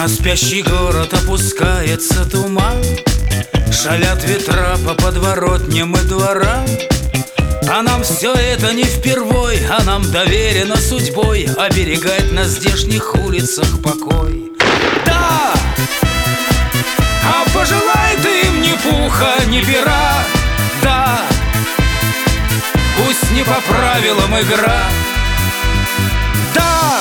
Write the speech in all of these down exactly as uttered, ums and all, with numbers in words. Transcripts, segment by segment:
На спящий город опускается туман, шалят ветра по подворотням и дворам. А нам все это не впервой, а нам доверено судьбой оберегать на здешних улицах покой. Да! А пожелай ты им ни пуха, ни пера. Да! Пусть не по правилам игра. Да!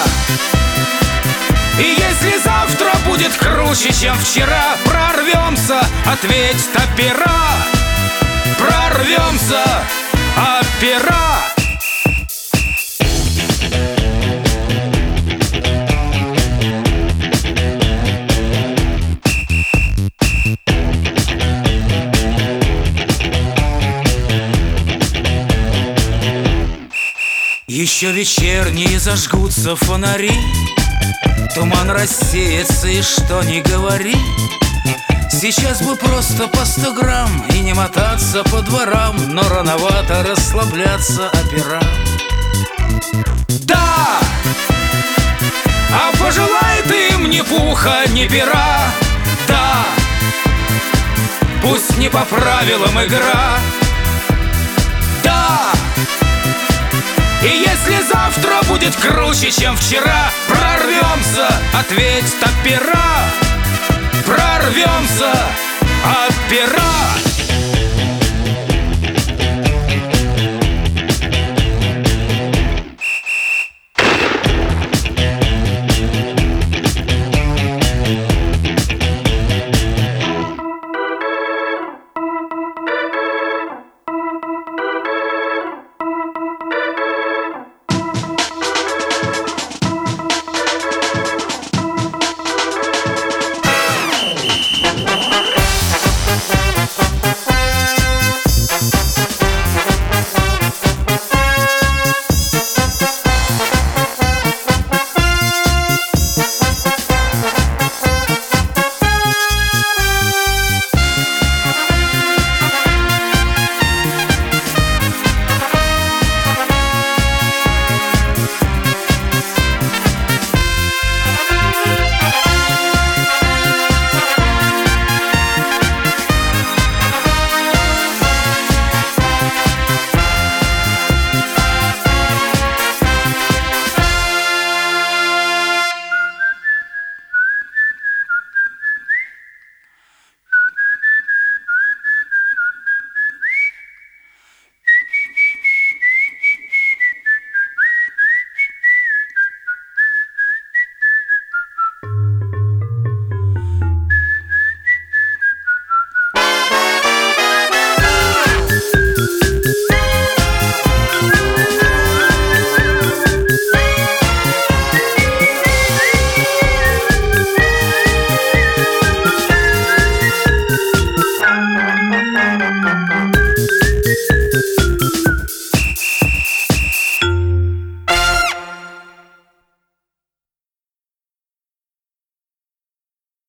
И если завтра будет круче, чем вчера, прорвемся, ответь опера. Прорвемся, опера. Еще вечерние зажгутся фонари, туман рассеется, и что ни говори, сейчас бы просто по сто грамм и не мотаться по дворам, но рановато расслабляться опера. Да! А пожелай ты им ни пуха, ни пера. Да! Пусть не по правилам игра. Да! И если завтра будет круче, чем вчера, прорвемся, ответь опера. Прорвемся, опера.